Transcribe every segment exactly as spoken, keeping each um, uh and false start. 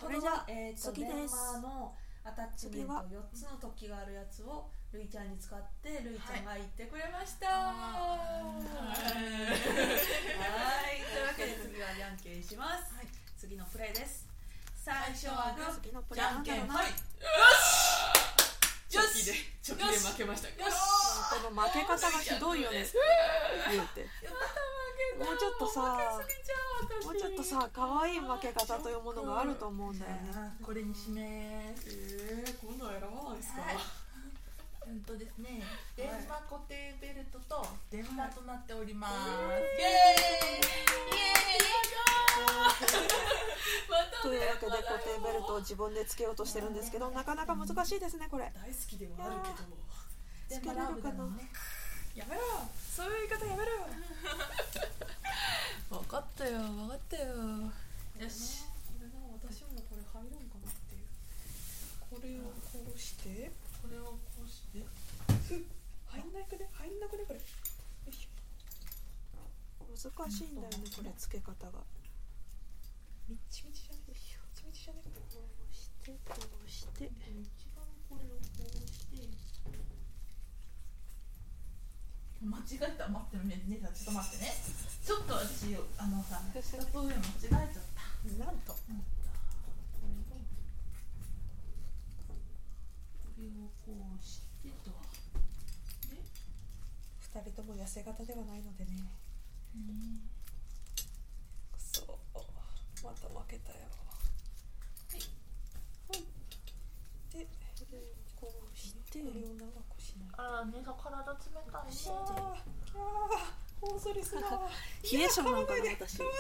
それじゃあ、えー、と次です。 電話のアタッチメントよっつの突起があるやつをるいちゃんに使ってるいちゃんが言ってくれました。はい、はいというわけで次はじゃんけんします、はい、次のプレイです。最初はグー、じゃんけんはい。よしよしチョキで負けました。よしこの負け方がひどいよね言うてもうちょっとさもうちょっとさ可愛い負け方というものがあると思うんだよね。 これにしめーす。えー、今度は選ばないですか。 うんとですね、電話固定ベルトと電話となっております。イエーイイエーイというわけで固定ベルトを自分でつけようとしてるんですけど、なかなか難しいですねこれ。 大好きではあるけどつけれるかな。 やめろ、そういう言い方やめろ。 分かったよ分かったよ。よし、 これな、私もこれ入るんかなっていう。これをこうしてこれをこうして入んないくね入んなくねこれ。よいしょ。難しいんだよねこれつけ方が。 みっちみちじゃねみっちみちじゃねこうしてこうして一番これをこうして間違えた。待ってるね、姉さんちょっと待ってね。ちょっと私あのさ下と上間違えちゃった。 なんとこれをこうしてとでふたりとも痩せ型ではないのでね。 うんくそまた負けたよ。 はいはいでこうしてこれを長くしない。 あら、姉さん体冷たいね。 ああ大そりすな。 冷え性なんかな私。 噛ま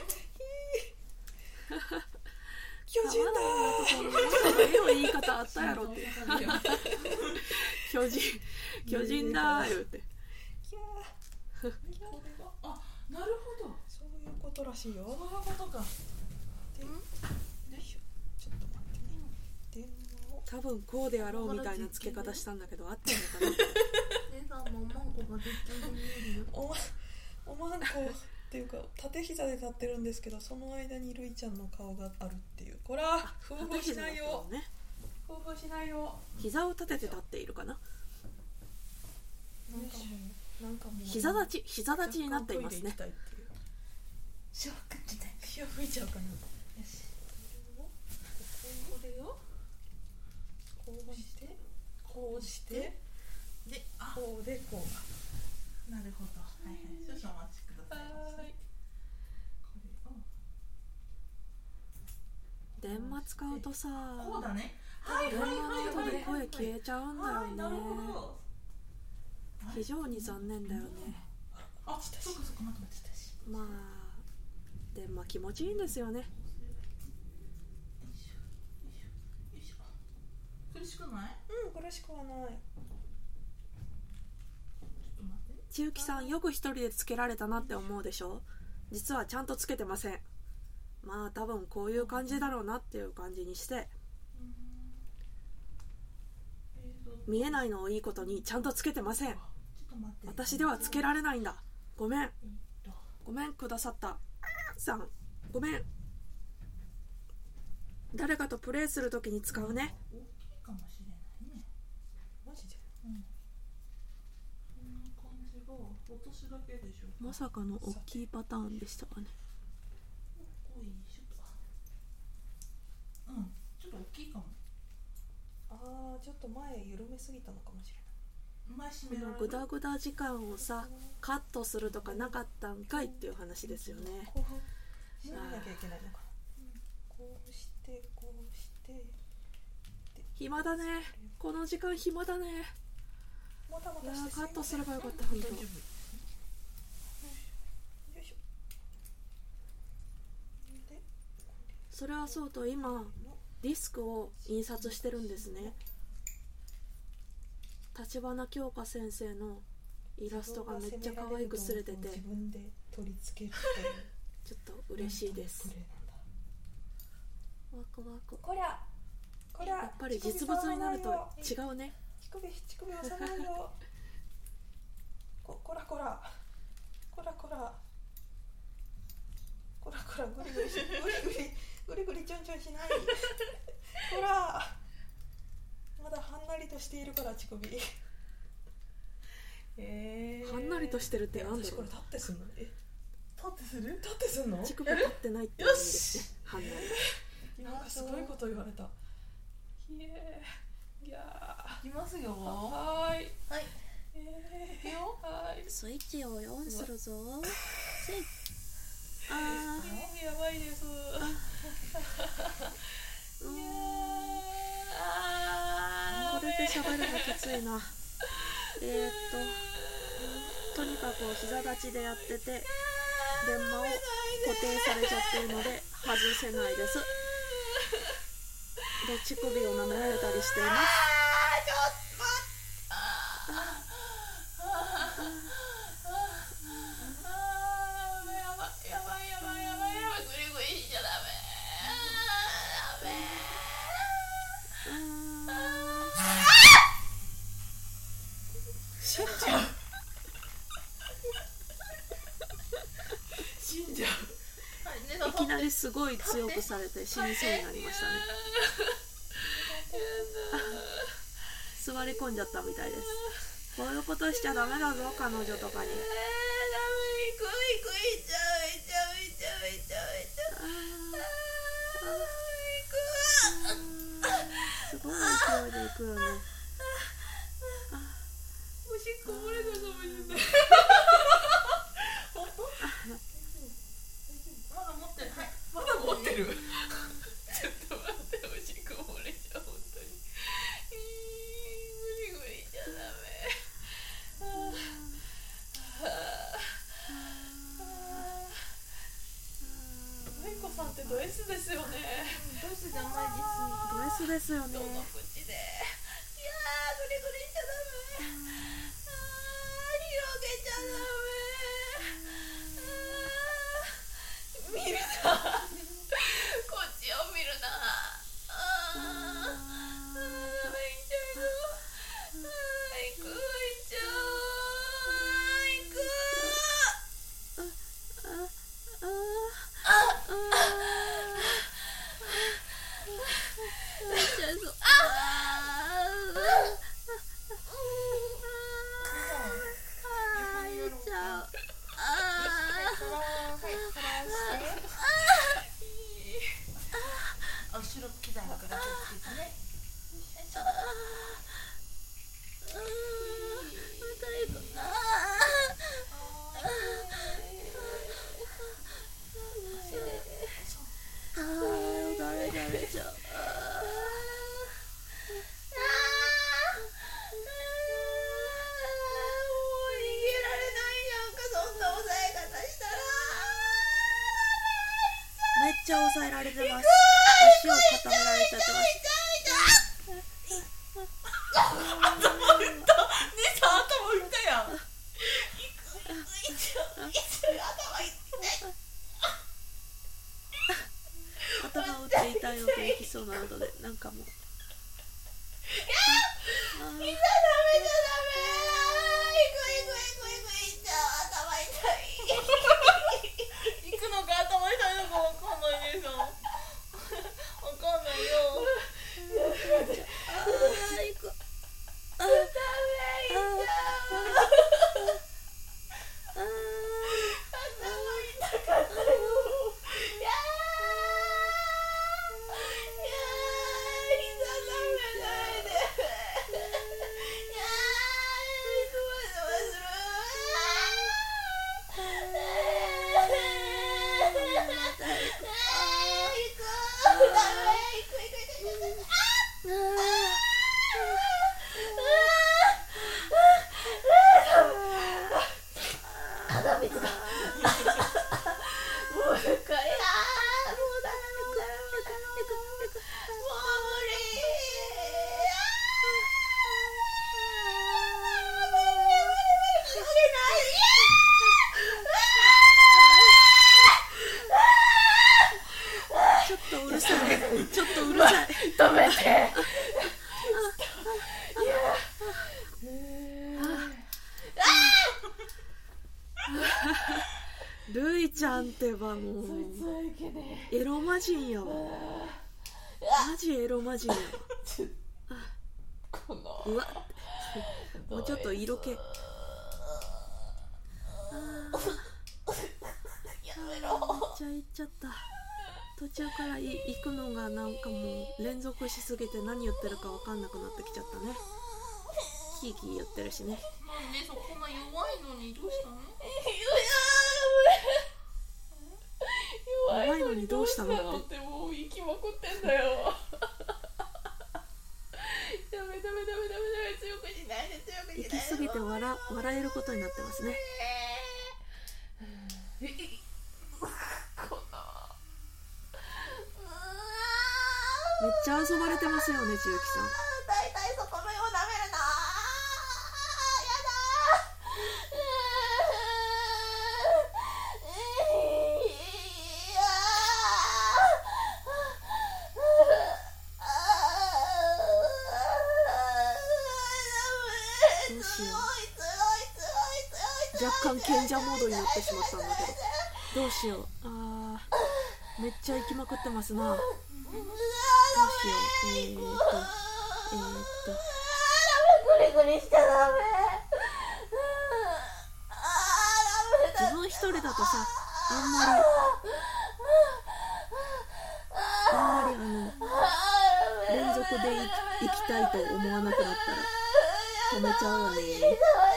ないで。巨人だ。絵の言い方あったやろって。巨人巨人だ言うて。 これがあ、なるほど。 そういうことらしいよ。 そういうことか。 で、よいしょ。ちょっと待ってね。電話を多分こうであろうみたいな付け方したんだけど合ってるのかな。 姉さんもおまんこが絶対に見えるよ。 おまおまんこっていうか縦膝で立ってるんですけど、その間にるいちゃんの顔があるっていう。こら夫婦しないよ、 ね、 夫婦しないよ。 膝を立てて立っているかな。 なんかもうなんかもう膝立ち膝立ちになっていますね。 ショックみたいな。 塩吹いちゃうかな。よし、 これをこうしてこうしてで、あ、 こうでこう。 なるほど。はいはい。少々お待ちください。 はい。 これを電話使うとさ、 こうだね。 電話の音で声消えちゃうんだよね。 なるほど。 非常に残念だよね。 あ、そうかそうか、待って待って。 まあ電話気持ちいいんですよね。 苦しくない？ うん、苦しくはない。 ちょっと待って。 千雪さんよく一人でつけられたなって思うでしょ。実はちゃんとつけてません。まあ多分こういう感じだろうなっていう感じにして、見えないのをいいことにちゃんとつけてません。私ではつけられないんだ。ごめんごめんくださったさん、ごめん。誰かとプレイするときに使うね。 大きいかもしれないね。 マジで。 うん。こんな感じが私だけでしょうか。 まさかの大きいパターンでしたかね。 おいしょと。うん、ちょっと大きいかも。 ああ、ちょっと前緩めすぎたのかもしれない。 前締められる。 グダグダ時間をさカットするとかなかったんかいっていう話ですよね。 こうしなきゃいけないのかな。こうしてこうして暇だね。この時間暇だね。 またまたいやしてカットすればよかった本当。 よいしょ。でそれはそうと今ディスクを印刷してるんですね。立花京香先生のイラストがめっちゃ可愛くすれてて自分で取り付けるっていうちょっと嬉しいです。ワクワク。 こりゃこりゃやっぱり実物になると違うね。 乳首乳首押さないよ。ここらこらこらこらこらこらぐりぐりぐりぐりぐりぐりちょんちょんしないほらまだはんなりとしているから乳首えー、 はんなりとしてるってなんだろう。 私これ立ってすんの？え、 立ってする？ 立ってすんの？ 乳首立ってないって意味ですね。はんなり。 なんかすごいこと言われた。ひえー、いやいきますよ。 ー、はーい、 はい。 えー、 いくよ。 はーい、 スイッチをオンするぞ。スイッチ。あー、やばいです。 ー、ういやーん。 ー、 これで喋るのきついな。えーっと、とにかく膝立ちでやってて、電話を固定されちゃってるので外せないです。で、乳首を舐められたりしています。いきなりすごい強くされて死にそうになりましたね。座り込んじゃったみたいです。こういうことしちゃダメだぞ、彼女とかに。すごい勢いでいくよね。 おしっこ漏れたかもしれない。本当？ まだ持ってる。はい。 まだ持ってる。ちょっと待って、おしっこ漏れちゃう、本当に。グリグリじゃダメ。めいこさんってド S ですよね。 ド S じゃないです。 ド S ですよね。 どの口で。いやー、グリグリしちゃダメ。あー、広げちゃダメ。見るな。こっちを見るな。あー、あー、ダメいっちゃうぞ。あー、いく、いっちゃう。あー、いく。 後ろ機材がガラケーですね。 めっちゃ抑えられてます。足を固められちゃってます。 頭打った。姉さん頭打ったやん。 頭打って痛いのといきそうなので、なんかもう。ああ。 行くのか頭痛いのかわかんないでしょ。わかんないよ。 ああ、行く。ああ、ちょっとうるさい。ちょっとうるさい。 止めて。 るいちゃんってばもう。 最けねエロ魔人やわ。マジエロ魔人やわ。 このうわもうちょっと色気。 やめろ。 めっちゃいっちゃった。途中からい行くのがなんかもう連続しすぎて何言ってるか分かんなくなってきちゃったね。キーキー言ってるしね。 なんでそこんな弱いのにどうしたの？ 弱いのにどうしたのってもう行きまくってんだよ。ダメダメダメダメダメ、強くしないで、強くしないで。 行き過ぎて笑笑えることになってますね。 このめっちゃ遊ばれてますよね、千雪さん。 だいたいそこのようなめるな。 どうしよう。若干賢者モードになってしまったんだけど、どうしよう。あーめっちゃ行きまくってますな。どうしよう。えーっとえーっとグリグリしちゃダメ。 自分一人だとさ、あんまりあんまりあの連続で行きたいと思わなくなったら止めちゃうよね。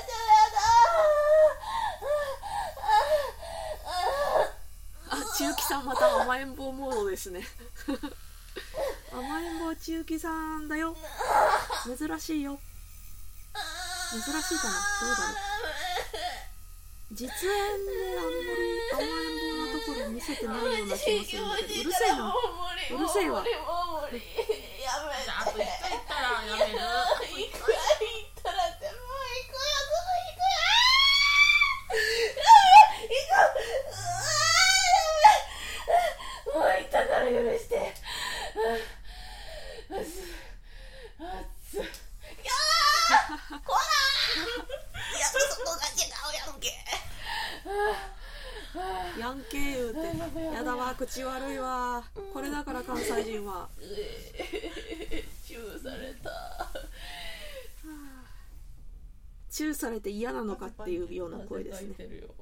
あ、千雪さんまた甘えん坊モードですね。甘えん坊千雪さんだよ。珍しいよ。珍しいかな、どうだろう。実演であんまり甘えん坊なところ見せてないような気もするんだけど、うるせえな、うるせえわ。 もう無理、やめて。 じゃああといっかい行ったらやめる。 いくら行ったらってもう行くよ、すぐ行くよ。行く。うわー、やめ。もう行ったから許して。熱っ。いやー、こらー。いや、そこが違うやんけ。 ヤンケー言うて、やだわ、口悪いわ。これだから関西人は。 チューされた。 チューされて嫌なのかっていうような声ですね。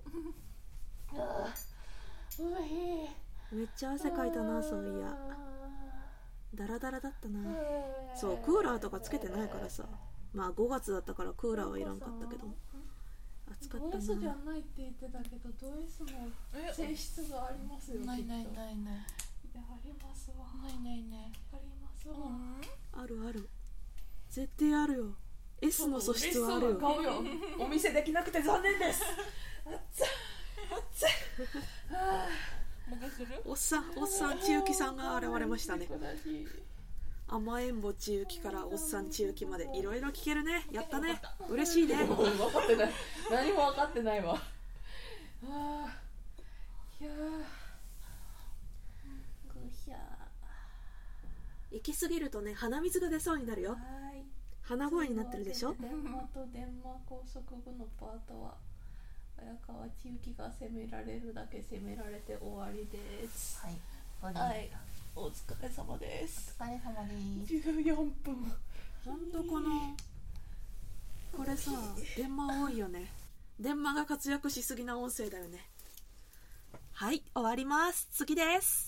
めっちゃ汗かいたな、そういや。ダラダラだったな。そう、クーラーとかつけてないからさ。まあごがつだったからクーラーはいらんかったけど、暑かったな。 ド S じゃないって言ってたけど、ド S も性質がありますよ。 ないないないない。 いや、ありますわ。 ないないない。 ありますわ。 あるある、絶対あるよ。 S の素質はあるよ。 顔よ。お見せできなくて残念です。熱い熱い。 もう一回する？ おっさん、おっさん千雪さんが現れましたね。甘えんぼ千雪からおっさん千雪までいろいろ聞けるね。やったね、嬉しいね。 分かってない、何も分かってないわ。あー、いやー、ぐひゃー。 行き過ぎるとね、鼻水が出そうになるよ。 はい、 鼻声になってるでしょ。 電話と電話高速部のパートは綾川千雪が責められるだけ責められて終わりです。 はい。 はい、お疲れ様です。 お疲れ様です。 じゅうよんぷん。 ほんとこのこれさ、電話多いよね。電話が活躍しすぎな音声だよね。はい、終わります。次です。